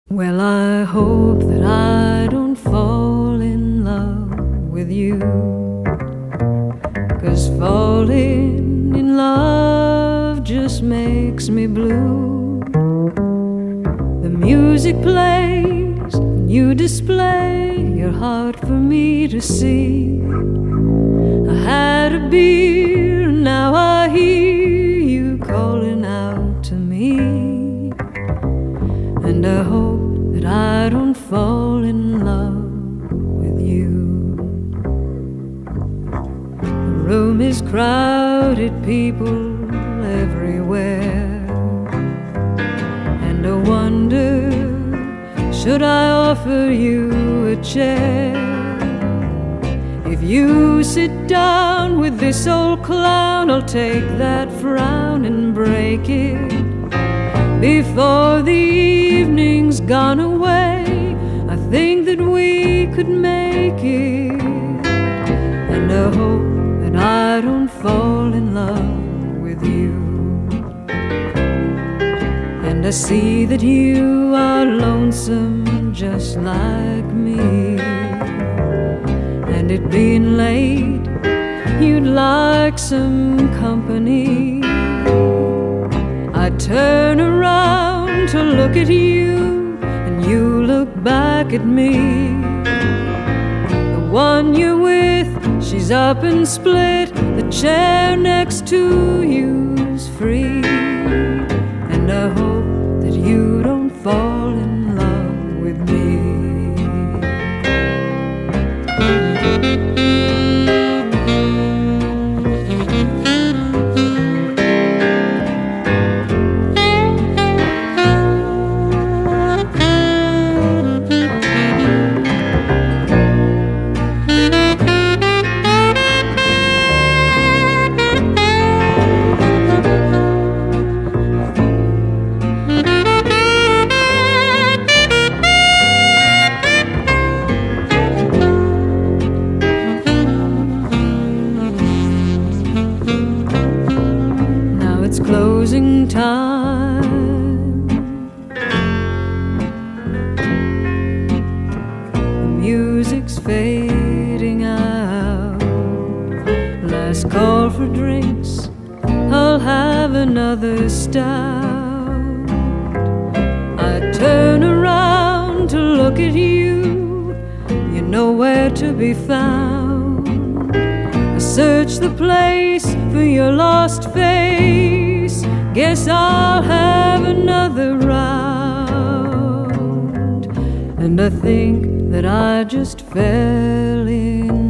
Well, I hope that I don't fall in love with you, 'cause falling in love just makes me blue. The music plays and you display your heart for me to see. I had a beer and now I hear you calling out to me, and I hope that I don't fall in love with you. The room is crowded, people everywhere, and I wonder, should I offer you a chair? If you sit down with this old clown, I'll take that frown and break it before the evening's gone away. I think that we could make it, and I hope that I don't fall in love with you. And I see that you are lonesome just like me, and it being late, you'd like some company. I turn around to look at you, and you look back at me. The one you're with, she's up and split. The chair next to you's free, and I hope that you don't fall in love with me. It's closing time. The music's fading out. Last call for drinks, I'll have another stout. I turn around to look at you, you're nowhere to be found. I search the place for your lost face. Guess I'll have another round, and I think that I just fell in